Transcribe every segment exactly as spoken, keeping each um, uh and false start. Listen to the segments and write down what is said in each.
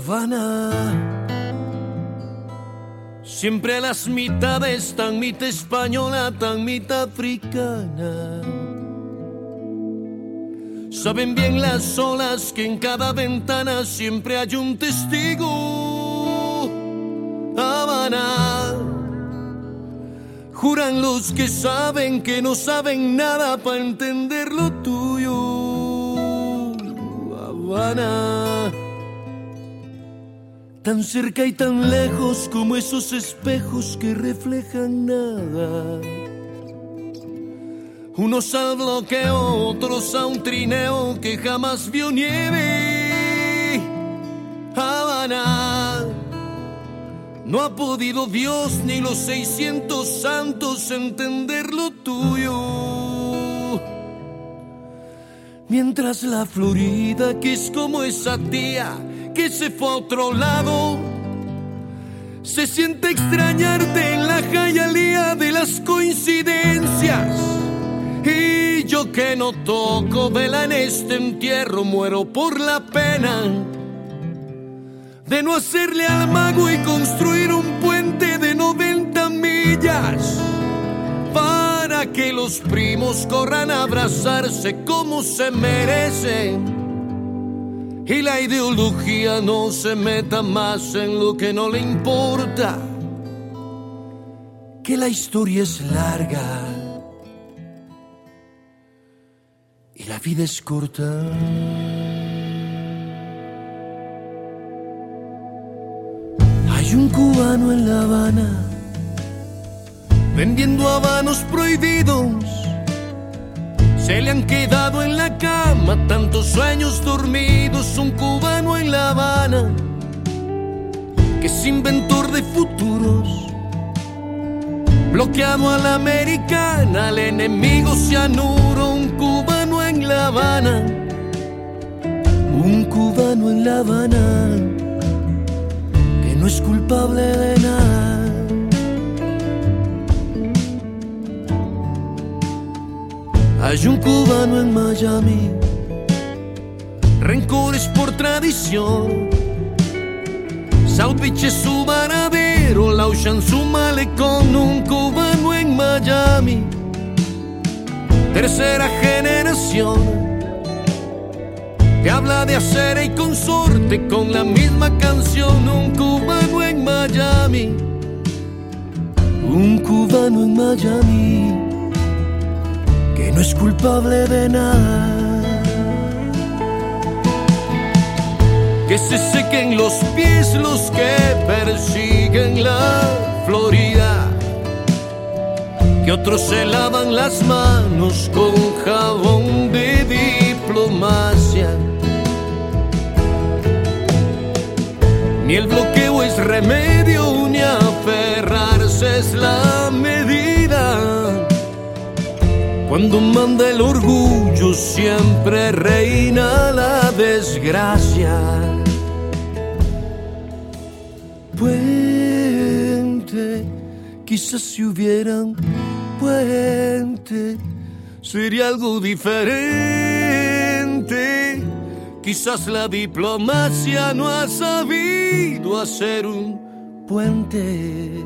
Habana. Siempre las mitades, tan mitad española, tan mitad africana. Saben bien las olas que en cada ventana siempre hay un testigo. Habana. Juran los que saben que no saben nada para entender lo tuyo. Habana. Tan cerca y tan lejos como esos espejos que reflejan nada. Unos al bloqueo, otros a un trineo que jamás vio nieve. Habana. No ha podido Dios ni los seiscientos santos entender lo tuyo. Mientras la Florida, que es como esa tía que se fue a otro lado, se siente extrañarte en la jayalía de las coincidencias. Y yo que no toco vela en este entierro, muero por la pena de no hacerle al mago y construir un puente de noventa millas para que los primos corran a abrazarse como se merecen y la ideología no se meta más en lo que no le importa, que la historia es larga y la vida es corta. Hay un cubano en La Habana vendiendo habanos prohibidos. Se le han quedado en la cama tantos sueños dormidos. Un cubano en La Habana que es inventor de futuros, bloqueado a la americana, al enemigo cianuro. Un cubano en La Habana, un cubano en La Habana que no es culpable de nada. Hay un cubano en Miami, rencores por tradición. South Beach es su varadero, la Ocean su malecón. Un cubano en Miami, tercera generación, que habla de acera y consorte con la misma canción. Un cubano en Miami, un cubano en Miami que no es culpable de nada. Que se sequen los pies los que persiguen la Florida, que otros se lavan las manos con jabón de diplomacia. Ni el bloqueo es remedio, ni aferrarse es la medida. Cuando manda el orgullo siempre reina la desgracia. Puente, quizás si hubiera un puente sería algo diferente. Quizás la diplomacia no ha sabido hacer un puente.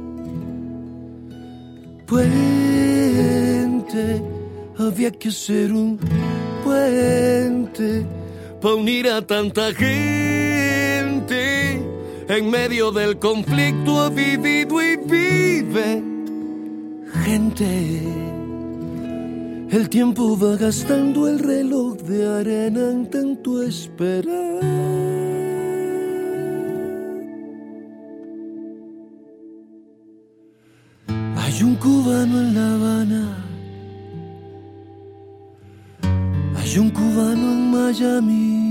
Puente, había que hacer un puente para unir a tanta gente. En medio del conflicto ha vivido y vive gente. El tiempo va gastando el reloj de arena en tanto esperar. Hay un cubano en La Habana, hay un cubano en Miami,